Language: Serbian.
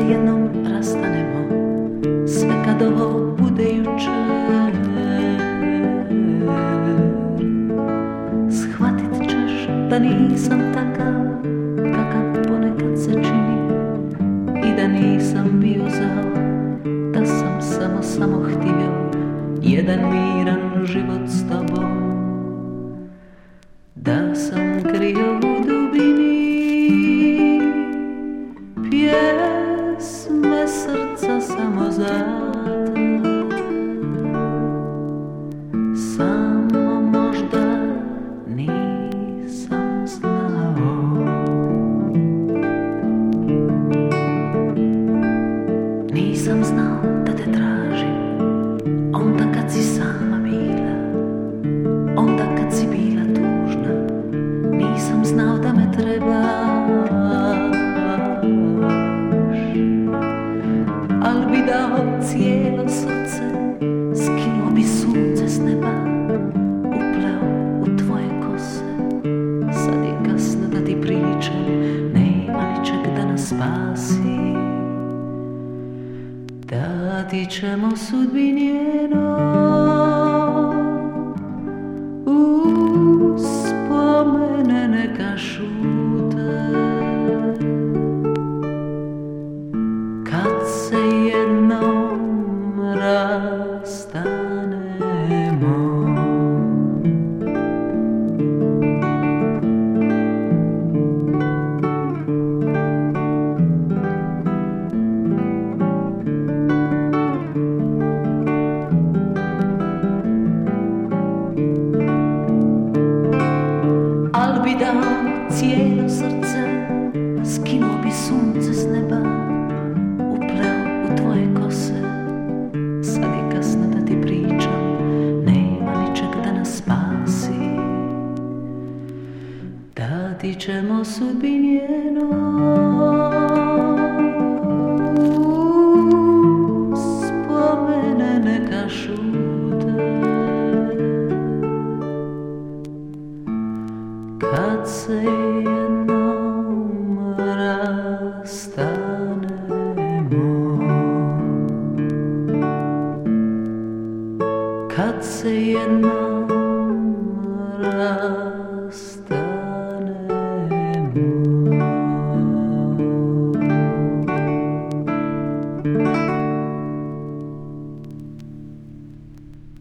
jednom rastanemo, sve kad ovo bude juče, shvatit ćeš da nisam takav kakav ponekad se čini i da nisam bio zao, da sam samo htio jedan miran život s tobom, da sam krio u dubini pjesme srca samo za te, samo možda nisam znao, nisam znao da te tražim onda kad si sama bila, onda kad si bila tužna, nisam znao da me trebaš, al bi dao cijelo srce, skinuo bi sunce s neba, upleo u tvoje kose. Sad je kasno da ti pričam, nema ničeg da nas spasi, dati ćemo sudbini uspomene neka šute, kad se jednom rastanemo. Al bi dao cijelo srce, skinuo bi sunce s neba, upleo u tvoje kose. Sad je kasno da ti pričam, nema ničeg da nas spasi, dati ćemo sudbini uspomene neka šute, kad se jednom rastanemo, kad se jednom